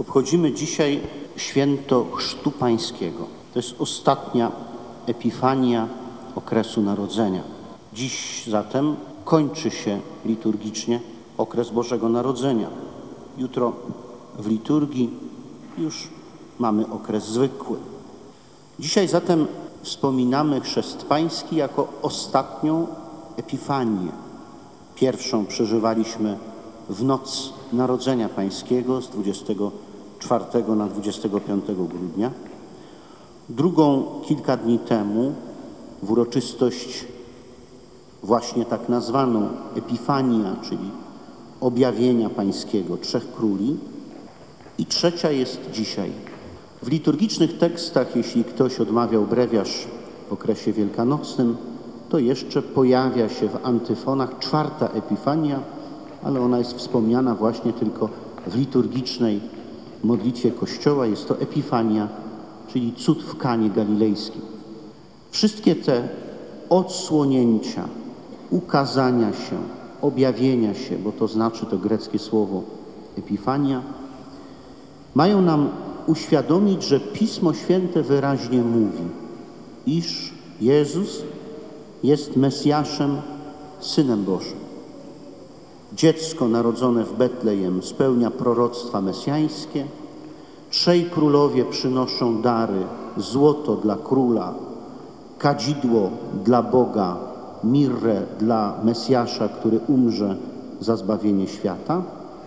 Obchodzimy dzisiaj święto Chrztu Pańskiego. To jest ostatnia epifania okresu narodzenia. Dziś zatem kończy się liturgicznie okres Bożego Narodzenia. Jutro w liturgii już mamy okres zwykły. Dzisiaj zatem wspominamy Chrzest Pański jako ostatnią epifanię. Pierwszą przeżywaliśmy w noc Narodzenia Pańskiego z 24 na 25 grudnia. Drugą kilka dni temu w uroczystość właśnie tak nazwaną Epifania, czyli objawienia Pańskiego Trzech Króli. I trzecia jest dzisiaj. W liturgicznych tekstach, jeśli ktoś odmawiał brewiarz w okresie wielkanocnym, to jeszcze pojawia się w antyfonach czwarta Epifania, ale ona jest wspomniana właśnie tylko w liturgicznej modlitwie Kościoła. Jest to Epifania, czyli cud w Kanie Galilejskim. Wszystkie te odsłonięcia, ukazania się, objawienia się, bo to znaczy to greckie słowo Epifania, mają nam uświadomić, że Pismo Święte wyraźnie mówi, iż Jezus jest Mesjaszem, Synem Bożym. Dziecko narodzone w Betlejem spełnia proroctwa mesjańskie. Trzej królowie przynoszą dary: złoto dla króla, kadzidło dla Boga, mirrę dla Mesjasza, który umrze za zbawienie świata.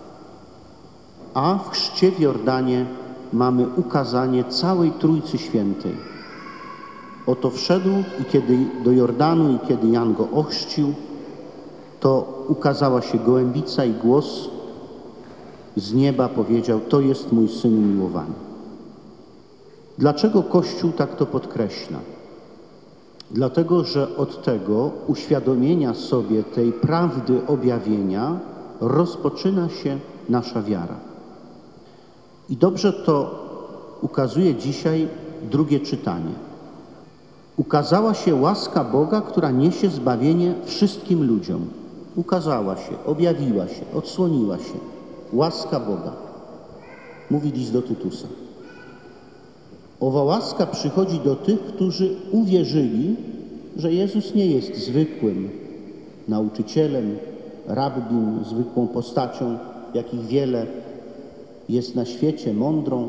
A w chrzcie w Jordanie mamy ukazanie całej Trójcy Świętej. Oto wszedł i kiedy do Jordanu i kiedy Jan go ochrzcił, to ukazała się gołębica i głos z nieba powiedział: to jest mój Syn miłowany. Dlaczego Kościół tak to podkreśla? Dlatego, że od tego uświadomienia sobie tej prawdy objawienia rozpoczyna się nasza wiara. I dobrze to ukazuje dzisiaj drugie czytanie. Ukazała się łaska Boga, która niesie zbawienie wszystkim ludziom. Ukazała się, objawiła się, odsłoniła się. Łaska Boga. Mówi list do Tytusa. Owa łaska przychodzi do tych, którzy uwierzyli, że Jezus nie jest zwykłym nauczycielem, rabbim, zwykłą postacią, jakich wiele jest na świecie, mądrą,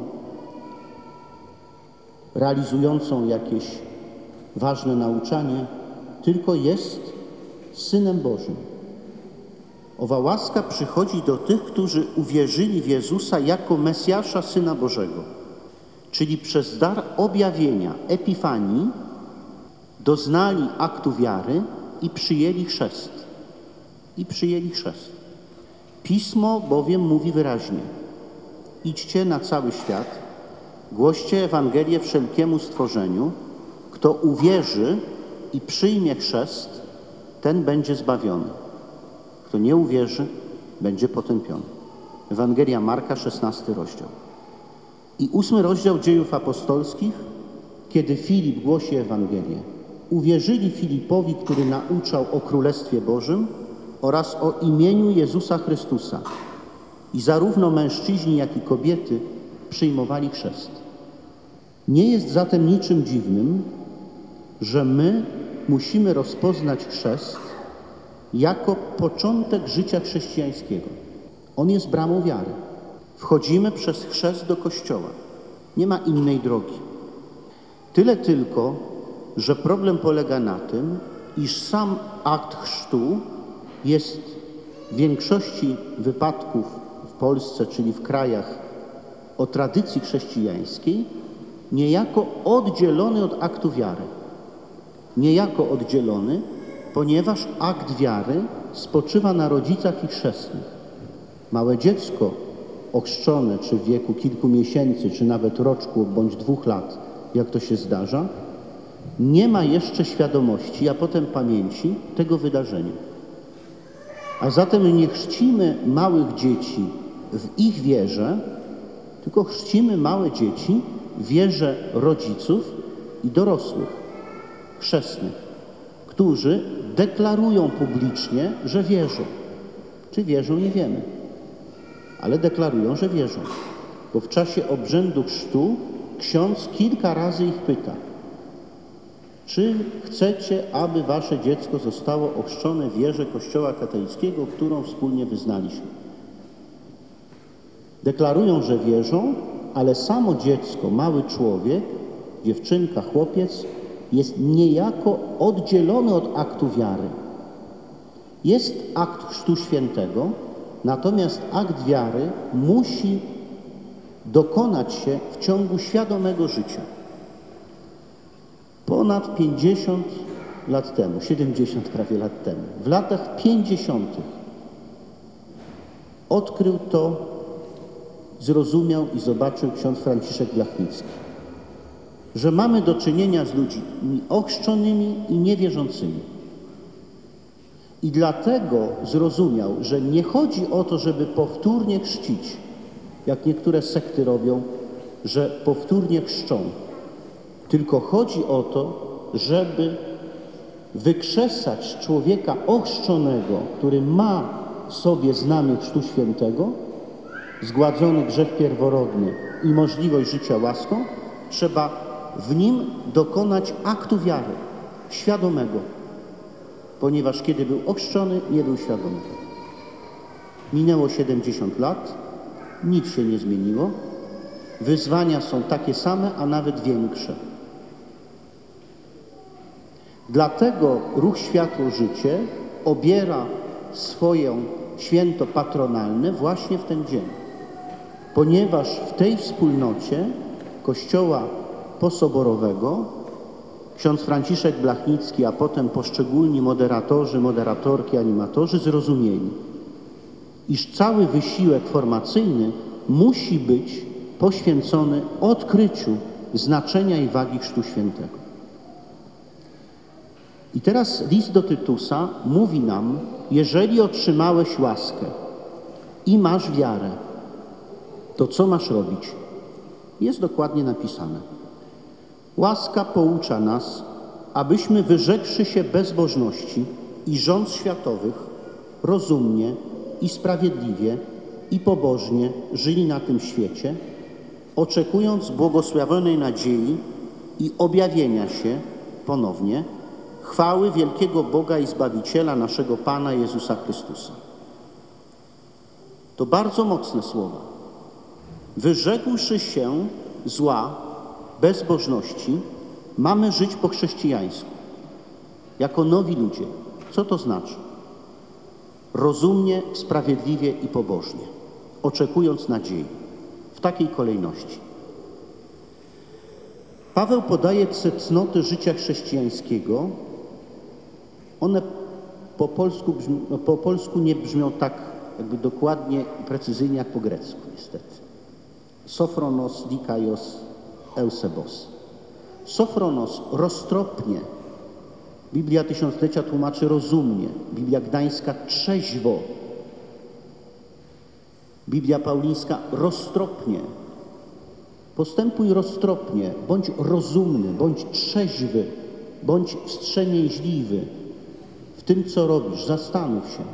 realizującą jakieś ważne nauczanie, tylko jest Synem Bożym. Owa łaska przychodzi do tych, którzy uwierzyli w Jezusa jako Mesjasza, Syna Bożego, czyli przez dar objawienia, epifanii, doznali aktu wiary i przyjęli chrzest. Pismo bowiem mówi wyraźnie: idźcie na cały świat, głoście Ewangelię wszelkiemu stworzeniu. Kto uwierzy i przyjmie chrzest, ten będzie zbawiony. Kto nie uwierzy, będzie potępiony. Ewangelia Marka, 16 rozdział. I 8 rozdział Dziejów Apostolskich, kiedy Filip głosi Ewangelię. Uwierzyli Filipowi, który nauczał o Królestwie Bożym oraz o imieniu Jezusa Chrystusa. I zarówno mężczyźni, jak i kobiety przyjmowali chrzest. Nie jest zatem niczym dziwnym, że my musimy rozpoznać chrzest jako początek życia chrześcijańskiego. On jest bramą wiary. Wchodzimy przez chrzest do Kościoła. Nie ma innej drogi. Tyle tylko, że problem polega na tym, iż sam akt chrztu jest w większości wypadków w Polsce, czyli w krajach o tradycji chrześcijańskiej, niejako oddzielony od aktu wiary. Niejako oddzielony, ponieważ akt wiary spoczywa na rodzicach i chrzestnych. Małe dziecko ochrzczone, czy w wieku kilku miesięcy, czy nawet roczku bądź 2 lat, jak to się zdarza, nie ma jeszcze świadomości, a potem pamięci tego wydarzenia. A zatem nie chrzcimy małych dzieci w ich wierze, tylko chrzcimy małe dzieci w wierze rodziców i dorosłych, chrzestnych, którzy deklarują publicznie, że wierzą. Czy wierzą, nie wiemy, ale deklarują, że wierzą. bo w czasie obrzędu chrztu ksiądz kilka razy ich pyta: czy chcecie, aby wasze dziecko zostało ochrzczone w wierze Kościoła katolickiego, którą wspólnie wyznaliśmy? Deklarują, że wierzą, ale samo dziecko, mały człowiek, dziewczynka, chłopiec, jest niejako oddzielony od aktu wiary. Jest akt Chrztu Świętego, natomiast akt wiary musi dokonać się w ciągu świadomego życia. Ponad 50 lat temu, 70 prawie lat temu, w latach 50. odkrył to, zrozumiał i zobaczył ksiądz Franciszek Blachnicki, że mamy do czynienia z ludźmi ochrzczonymi i niewierzącymi. I dlatego zrozumiał, że nie chodzi o to, żeby powtórnie chrzcić, jak niektóre sekty robią, że powtórnie chrzczą, tylko chodzi o to, żeby wykrzesać człowieka ochrzczonego, który ma w sobie znamię Chrztu Świętego, zgładzony grzech pierworodny i możliwość życia łaską, trzeba w nim dokonać aktu wiary, świadomego, ponieważ kiedy był ochrzczony, nie był świadomy. Minęło 70 lat, nic się nie zmieniło, wyzwania są takie same, a nawet większe. Dlatego Ruch Światło-Życie obiera swoje święto patronalne właśnie w ten dzień, ponieważ w tej wspólnocie Kościoła posoborowego ksiądz Franciszek Blachnicki, a potem poszczególni moderatorzy, moderatorki, animatorzy zrozumieli, iż cały wysiłek formacyjny musi być poświęcony odkryciu znaczenia i wagi Chrztu Świętego. I teraz list do Tytusa mówi nam: jeżeli otrzymałeś łaskę i masz wiarę, to co masz robić? Jest dokładnie napisane. Łaska poucza nas, abyśmy wyrzekłszy się bezbożności i rządz światowych, rozumnie i sprawiedliwie i pobożnie żyli na tym świecie, oczekując błogosławionej nadziei i objawienia się ponownie chwały wielkiego Boga i Zbawiciela naszego Pana Jezusa Chrystusa. To bardzo mocne słowa. Wyrzekłszy się zła, bezbożności, mamy żyć po chrześcijańsku, jako nowi ludzie. Co to znaczy? Rozumnie, sprawiedliwie i pobożnie, oczekując nadziei. W takiej kolejności. Paweł podaje cnoty życia chrześcijańskiego. One po polsku nie brzmią tak jakby dokładnie i precyzyjnie jak po grecku, niestety. Sophronos, dikaios, eusebos. Sophronos roztropnie. Biblia Tysiąclecia tłumaczy rozumnie. Biblia Gdańska trzeźwo. Biblia Paulińska roztropnie. Postępuj roztropnie, bądź rozumny, bądź trzeźwy, bądź wstrzemięźliwy w tym, co robisz. Zastanów się.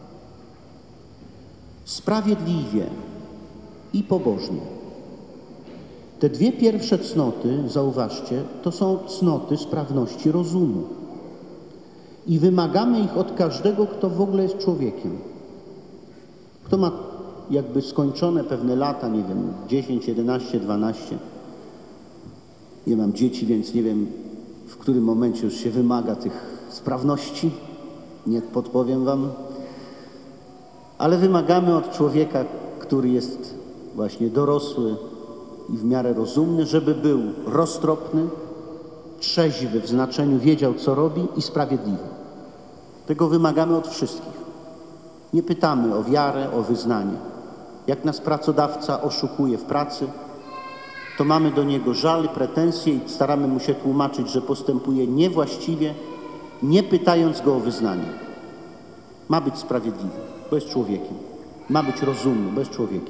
Sprawiedliwie i pobożnie. Te dwie pierwsze cnoty, zauważcie, to są cnoty sprawności rozumu. I wymagamy ich od każdego, kto w ogóle jest człowiekiem. Kto ma jakby skończone pewne lata, nie wiem, 10, 11, 12. Nie mam dzieci, więc nie wiem, w którym momencie już się wymaga tych sprawności. Nie podpowiem wam. Ale wymagamy od człowieka, który jest właśnie dorosły i w miarę rozumny, żeby był roztropny, trzeźwy w znaczeniu wiedział, co robi i sprawiedliwy. Tego wymagamy od wszystkich. Nie pytamy o wiarę, o wyznanie. Jak nas pracodawca oszukuje w pracy, to mamy do niego żal, pretensje i staramy mu się tłumaczyć, że postępuje niewłaściwie, nie pytając go o wyznanie. Ma być sprawiedliwy, bo jest człowiekiem. Ma być rozumny, bo jest człowiekiem.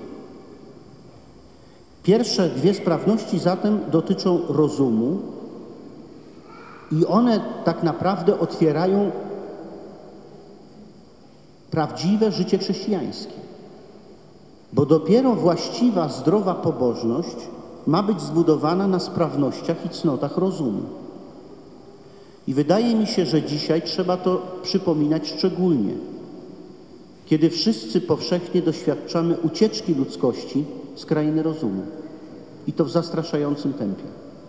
Pierwsze dwie sprawności zatem dotyczą rozumu i one tak naprawdę otwierają prawdziwe życie chrześcijańskie. Bo dopiero właściwa, zdrowa pobożność ma być zbudowana na sprawnościach i cnotach rozumu. I wydaje mi się, że dzisiaj trzeba to przypominać szczególnie, kiedy wszyscy powszechnie doświadczamy ucieczki ludzkości z krainy rozumu. I to w zastraszającym tempie.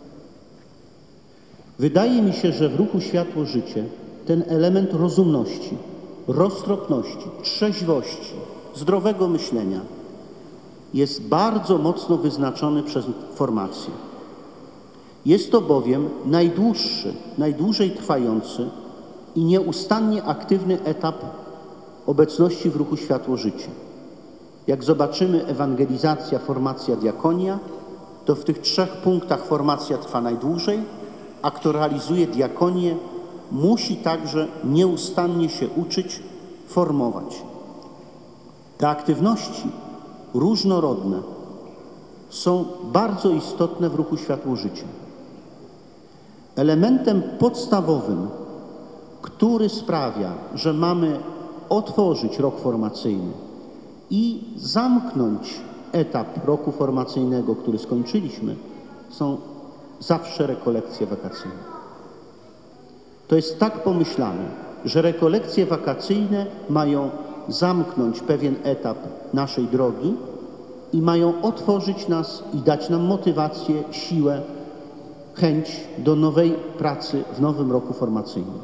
Wydaje mi się, że w ruchu Światło-Życie ten element rozumności, roztropności, trzeźwości, zdrowego myślenia jest bardzo mocno wyznaczony przez formację. Jest to bowiem najdłużej trwający i nieustannie aktywny etap obecności w ruchu Światło-Życie. Jak zobaczymy ewangelizacja, formacja, diakonia, to w tych 3 punktach formacja trwa najdłużej, a kto realizuje diakonię, musi także nieustannie się uczyć, formować. Te aktywności różnorodne są bardzo istotne w ruchu Światło-Życie. Elementem podstawowym, który sprawia, że mamy otworzyć rok formacyjny i zamknąć etap roku formacyjnego, który skończyliśmy, są zawsze rekolekcje wakacyjne. To jest tak pomyślane, że rekolekcje wakacyjne mają zamknąć pewien etap naszej drogi i mają otworzyć nas i dać nam motywację, siłę, chęć do nowej pracy w nowym roku formacyjnym.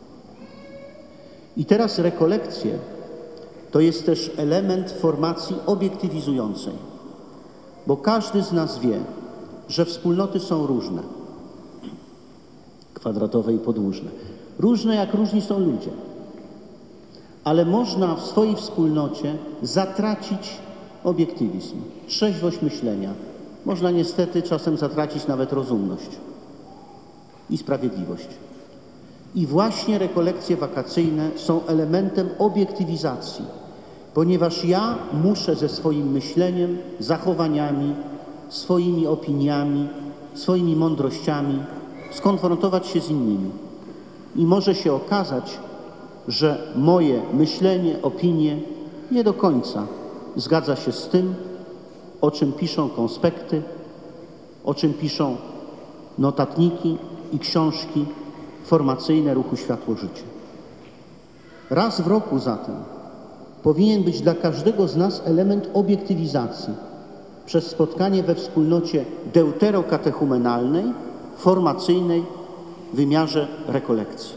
I teraz rekolekcje to jest też element formacji obiektywizującej, bo każdy z nas wie, że wspólnoty są różne, kwadratowe i podłużne. Różne jak różni są ludzie, ale można w swojej wspólnocie zatracić obiektywizm, trzeźwość myślenia. Można niestety czasem zatracić nawet rozumność i sprawiedliwość. I właśnie rekolekcje wakacyjne są elementem obiektywizacji, ponieważ ja muszę ze swoim myśleniem, zachowaniami, swoimi opiniami, swoimi mądrościami skonfrontować się z innymi. I może się okazać, że moje myślenie, opinie nie do końca zgadza się z tym, o czym piszą konspekty, o czym piszą notatniki i książki formacyjne ruchu Światło-Życie. Raz w roku zatem powinien być dla każdego z nas element obiektywizacji przez spotkanie we wspólnocie deuterokatechumenalnej, formacyjnej w wymiarze rekolekcji.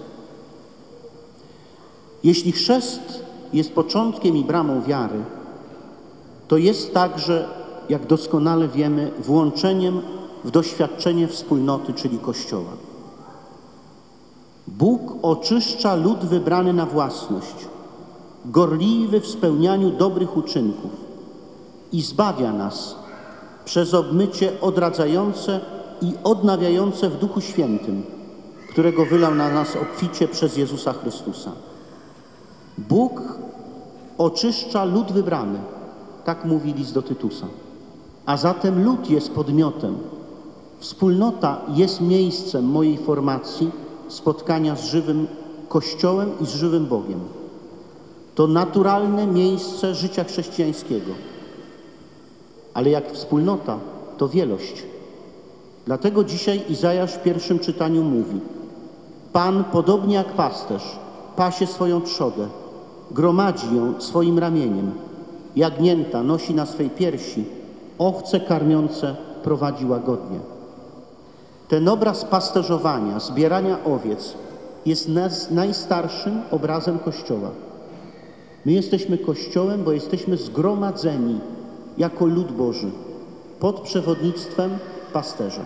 Jeśli chrzest jest początkiem i bramą wiary, to jest także, jak doskonale wiemy, włączeniem w doświadczenie wspólnoty, czyli Kościoła. Bóg oczyszcza lud wybrany na własność, gorliwy w spełnianiu dobrych uczynków i zbawia nas przez obmycie odradzające i odnawiające w Duchu Świętym, którego wylał na nas obficie przez Jezusa Chrystusa. Bóg oczyszcza lud wybrany, tak mówi list do Tytusa. A zatem lud jest podmiotem. Wspólnota jest miejscem mojej formacji, spotkania z żywym Kościołem i z żywym Bogiem. To naturalne miejsce życia chrześcijańskiego. Ale jak wspólnota, to wielość. Dlatego dzisiaj Izajasz w pierwszym czytaniu mówi: Pan, podobnie jak pasterz, pasie swoją trzodę, gromadzi ją swoim ramieniem, jagnięta nosi na swej piersi, owce karmiące prowadzi łagodnie. Ten obraz pasterzowania, zbierania owiec jest najstarszym obrazem Kościoła. My jesteśmy Kościołem, bo jesteśmy zgromadzeni jako lud Boży pod przewodnictwem pasterza.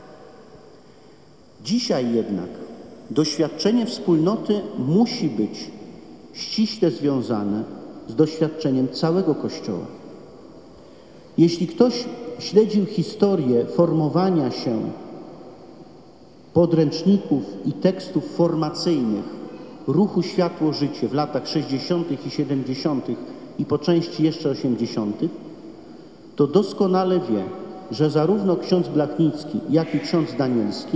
Dzisiaj jednak doświadczenie wspólnoty musi być ściśle związane z doświadczeniem całego Kościoła. Jeśli ktoś śledził historię formowania się podręczników i tekstów formacyjnych ruchu Światło-Życie w latach 60. i 70. i po części jeszcze 80., to doskonale wie, że zarówno ksiądz Blachnicki, jak i ksiądz Danielski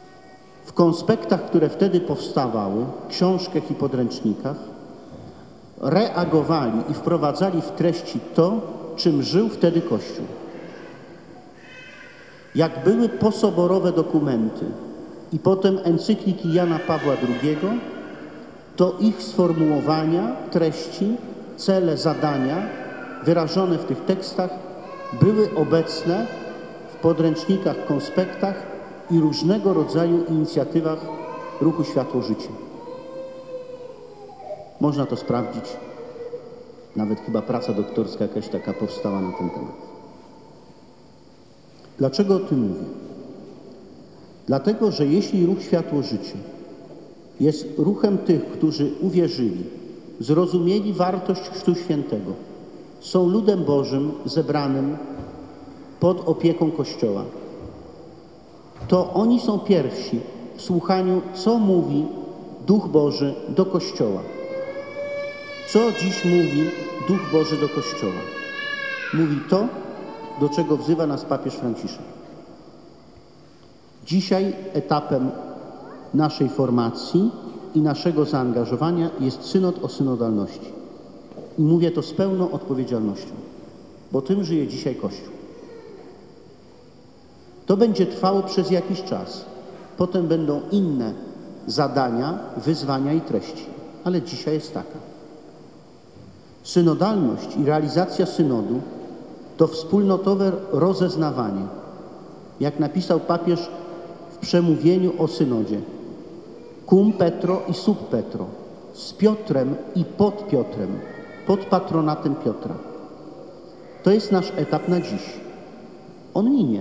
w konspektach, które wtedy powstawały, książkach i podręcznikach, reagowali i wprowadzali w treści to, czym żył wtedy Kościół. Jak były posoborowe dokumenty i potem encykliki Jana Pawła II, to ich sformułowania, treści, cele, zadania wyrażone w tych tekstach były obecne w podręcznikach, konspektach i różnego rodzaju inicjatywach ruchu Światło-Życie. Można to sprawdzić. Nawet chyba praca doktorska jakaś taka powstała na ten temat. Dlaczego o tym mówię? Dlatego, że jeśli ruch Światło-Życie jest ruchem tych, którzy uwierzyli, zrozumieli wartość Chrztu Świętego, są ludem Bożym zebranym pod opieką Kościoła, to oni są pierwsi w słuchaniu, co mówi Duch Boży do Kościoła. Co dziś mówi Duch Boży do Kościoła? Mówi to, do czego wzywa nas papież Franciszek. Dzisiaj etapem naszej formacji i naszego zaangażowania jest synod o synodalności. I mówię to z pełną odpowiedzialnością, bo tym żyje dzisiaj Kościół. To będzie trwało przez jakiś czas. Potem będą inne zadania, wyzwania i treści. Ale dzisiaj jest taka. Synodalność i realizacja synodu to wspólnotowe rozeznawanie. Jak napisał papież w przemówieniu o synodzie. Cum Petro i sub Petro. Z Piotrem i pod Piotrem. Pod patronatem Piotra. To jest nasz etap na dziś. On minie.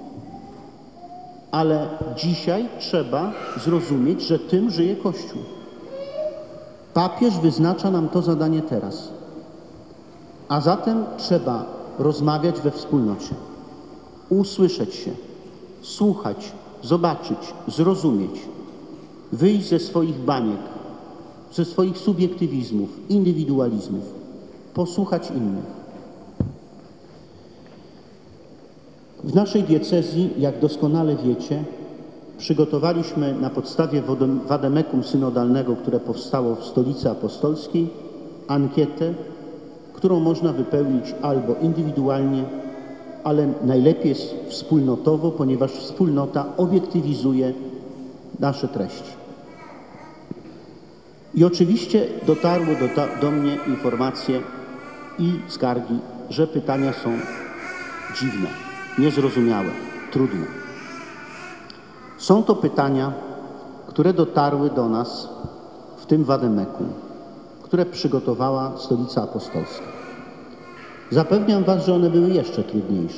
Ale dzisiaj trzeba zrozumieć, że tym żyje Kościół. Papież wyznacza nam to zadanie teraz. A zatem trzeba rozmawiać we wspólnocie, usłyszeć się, słuchać, zobaczyć, zrozumieć, wyjść ze swoich baniek, ze swoich subiektywizmów, indywidualizmów, posłuchać innych. W naszej diecezji, jak doskonale wiecie, przygotowaliśmy na podstawie wademekum synodalnego, które powstało w Stolicy Apostolskiej, ankietę, którą można wypełnić albo indywidualnie, ale najlepiej jest wspólnotowo, ponieważ wspólnota obiektywizuje nasze treści. I oczywiście dotarły do mnie informacje i skargi, że pytania są dziwne, niezrozumiałe, trudne. Są to pytania, które dotarły do nas w tym wademekum, które przygotowała Stolica Apostolska. Zapewniam Was, że one były jeszcze trudniejsze.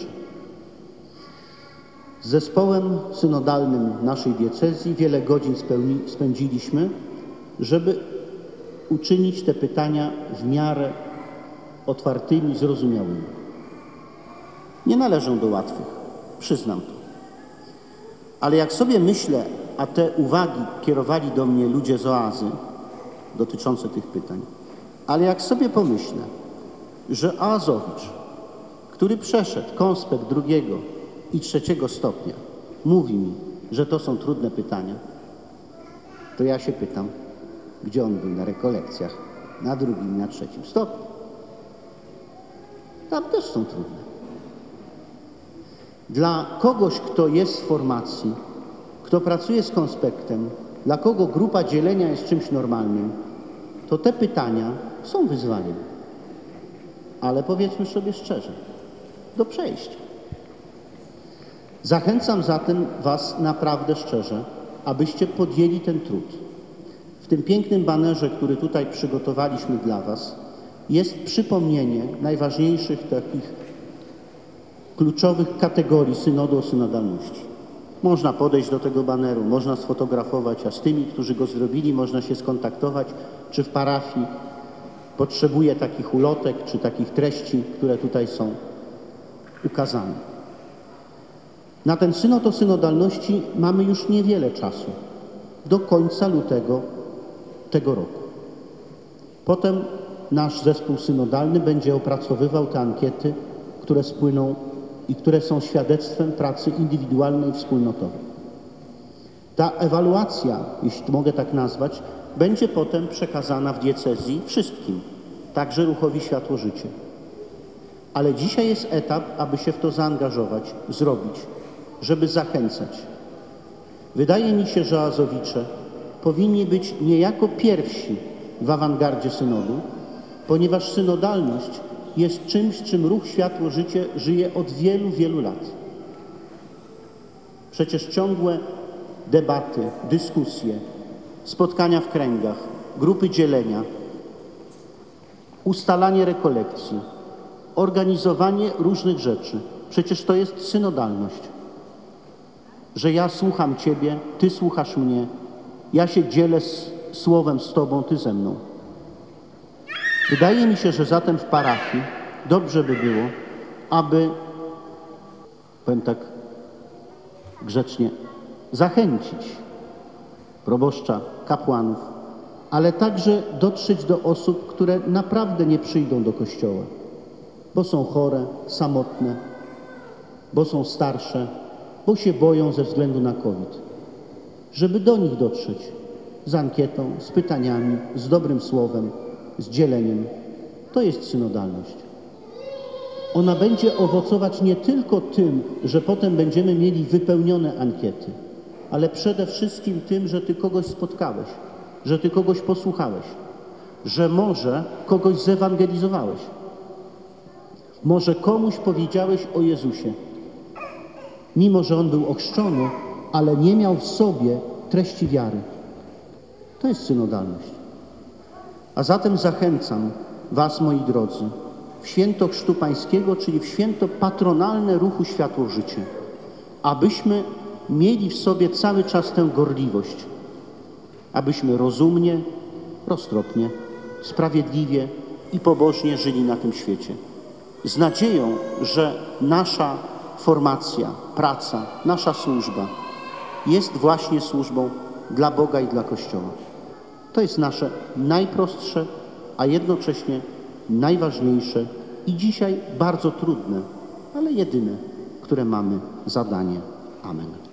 Z zespołem synodalnym naszej diecezji wiele godzin spędziliśmy, żeby uczynić te pytania w miarę otwartymi, zrozumiałymi. Nie należą do łatwych, przyznam to. Ale jak sobie myślę, a te uwagi kierowali do mnie ludzie z Oazy dotyczące tych pytań, ale jak sobie pomyślę, że Oazowicz, który przeszedł konspekt 2. i 3. stopnia, mówi mi, że to są trudne pytania, to ja się pytam, gdzie on był na rekolekcjach na 2. i na 3. stopniu. Tam też są trudne. Dla kogoś, kto jest w formacji, kto pracuje z konspektem, dla kogo grupa dzielenia jest czymś normalnym, to te pytania są wyzwaniem. Ale powiedzmy sobie szczerze, do przejścia. Zachęcam zatem Was naprawdę szczerze, abyście podjęli ten trud. W tym pięknym banerze, który tutaj przygotowaliśmy dla Was, jest przypomnienie najważniejszych takich kluczowych kategorii synodu o synodalności. Można podejść do tego baneru, można sfotografować, a z tymi, którzy go zrobili, można się skontaktować, czy w parafii potrzebuje takich ulotek, czy takich treści, które tutaj są ukazane. Na ten synod o synodalności mamy już niewiele czasu, do końca lutego tego roku. Potem nasz zespół synodalny będzie opracowywał te ankiety, które spłyną i które są świadectwem pracy indywidualnej i wspólnotowej. Ta ewaluacja, jeśli mogę tak nazwać, będzie potem przekazana w diecezji wszystkim, także ruchowi Światło Życie. Ale dzisiaj jest etap, aby się w to zaangażować, zrobić, żeby zachęcać. Wydaje mi się, że Azowicze powinni być niejako pierwsi w awangardzie synodu, ponieważ synodalność jest czymś, czym ruch Światło Życie żyje od wielu, wielu lat. Przecież ciągłe debaty, dyskusje, spotkania w kręgach, grupy dzielenia, ustalanie rekolekcji, organizowanie różnych rzeczy. Przecież to jest synodalność. Że ja słucham Ciebie, Ty słuchasz mnie, ja się dzielę słowem z Tobą, Ty ze mną. Wydaje mi się, że zatem w parafii dobrze by było, aby, powiem tak grzecznie, zachęcić proboszcza, kapłanów, ale także dotrzeć do osób, które naprawdę nie przyjdą do kościoła, bo są chore, samotne, bo są starsze, bo się boją ze względu na COVID. Żeby do nich dotrzeć z ankietą, z pytaniami, z dobrym słowem, z dzieleniem. To jest synodalność. Ona będzie owocować nie tylko tym, że potem będziemy mieli wypełnione ankiety, ale przede wszystkim tym, że Ty kogoś spotkałeś, że Ty kogoś posłuchałeś, że może kogoś zewangelizowałeś, może komuś powiedziałeś o Jezusie, mimo że On był ochrzczony, ale nie miał w sobie treści wiary. To jest synodalność. A zatem zachęcam Was, moi drodzy, w święto Chrztu Pańskiego, czyli w święto patronalne ruchu Światło Życie, abyśmy mieli w sobie cały czas tę gorliwość, abyśmy rozumnie, roztropnie, sprawiedliwie i pobożnie żyli na tym świecie. Z nadzieją, że nasza formacja, praca, nasza służba jest właśnie służbą dla Boga i dla Kościoła. To jest nasze najprostsze, a jednocześnie najważniejsze i dzisiaj bardzo trudne, ale jedyne, które mamy zadanie. Amen.